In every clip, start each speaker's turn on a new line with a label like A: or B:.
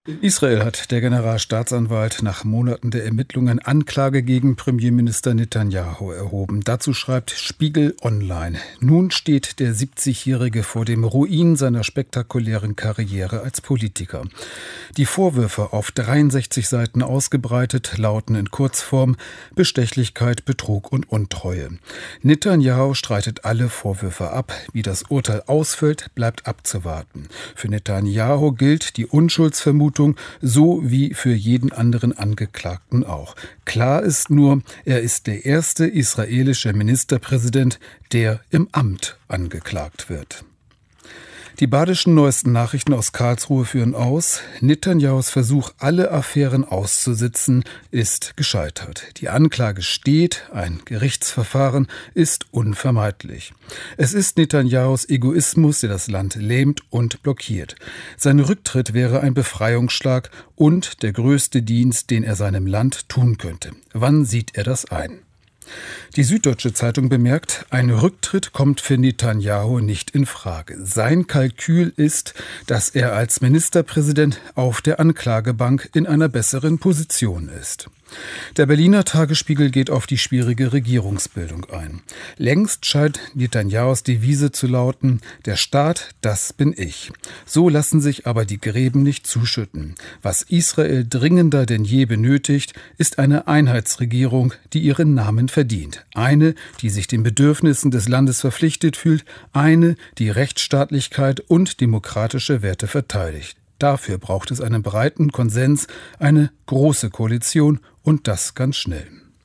A: In Israel hat der Generalstaatsanwalt nach Monaten der Ermittlungen Anklage gegen Premierminister Netanjahu erhoben. Dazu schreibt Spiegel Online. Nun steht der 70-Jährige vor dem Ruin seiner spektakulären Karriere als Politiker. Die Vorwürfe, auf 63 Seiten ausgebreitet, lauten in Kurzform Bestechlichkeit, Betrug und Untreue. Netanjahu streitet alle Vorwürfe ab. Wie das Urteil ausfällt, bleibt abzuwarten. Für Netanjahu gilt die Unschuldsvermutung, so wie für jeden anderen Angeklagten auch. Klar ist nur, er ist der erste israelische Ministerpräsident, der im Amt angeklagt wird. Die badischen neuesten Nachrichten aus Karlsruhe führen aus, Netanyahus Versuch, alle Affären auszusitzen, ist gescheitert. Die Anklage steht, ein Gerichtsverfahren ist unvermeidlich. Es ist Netanyahus Egoismus, der das Land lähmt und blockiert. Sein Rücktritt wäre ein Befreiungsschlag und der größte Dienst, den er seinem Land tun könnte. Wann sieht er das ein? Die Süddeutsche Zeitung bemerkt, ein Rücktritt kommt für Netanjahu nicht in Frage. Sein Kalkül ist, dass er als Ministerpräsident auf der Anklagebank in einer besseren Position ist. Der Berliner Tagesspiegel geht auf die schwierige Regierungsbildung ein. Längst scheint Netanyahus Devise zu lauten, der Staat, das bin ich. So lassen sich aber die Gräben nicht zuschütten. Was Israel dringender denn je benötigt, ist eine Einheitsregierung, die ihren Namen verdient. Eine, die sich den Bedürfnissen des Landes verpflichtet fühlt, eine, die Rechtsstaatlichkeit und demokratische Werte verteidigt. Dafür braucht es einen breiten Konsens, eine große Koalition und das ganz schnell.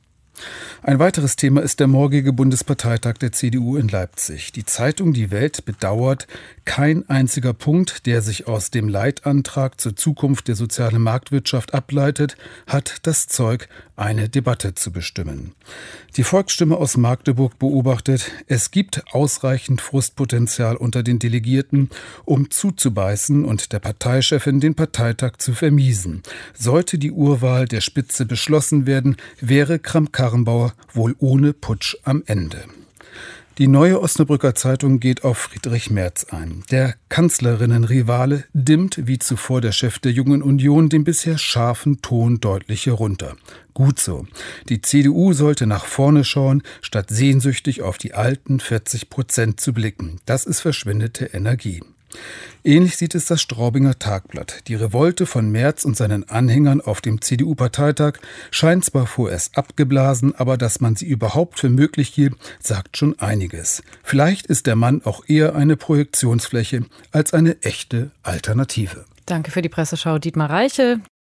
A: Ein weiteres Thema ist der morgige Bundesparteitag der CDU in Leipzig. Die Zeitung Die Welt bedauert, kein einziger Punkt, der sich aus dem Leitantrag zur Zukunft der sozialen Marktwirtschaft ableitet, hat das Zeug, eine Debatte zu bestimmen. Die Volksstimme aus Magdeburg beobachtet, es gibt ausreichend Frustpotenzial unter den Delegierten, um zuzubeißen und der Parteichefin den Parteitag zu vermiesen. Sollte die Urwahl der Spitze beschlossen werden, wäre Kramp-Karrenbauer wohl ohne Putsch am Ende. Die Neue Osnabrücker Zeitung geht auf Friedrich Merz ein. Der Kanzlerinnen-Rivale dimmt wie zuvor der Chef der Jungen Union den bisher scharfen Ton deutlich herunter. Gut so. Die CDU sollte nach vorne schauen, statt sehnsüchtig auf die alten 40% zu blicken. Das ist verschwendete Energie. Ähnlich sieht es das Straubinger Tagblatt. Die Revolte von Merz und seinen Anhängern auf dem CDU-Parteitag scheint zwar vorerst abgeblasen, aber dass man sie überhaupt für möglich hielt, sagt schon einiges. Vielleicht ist der Mann auch eher eine Projektionsfläche als eine echte Alternative.
B: Danke für die Presseschau, Dietmar Reiche.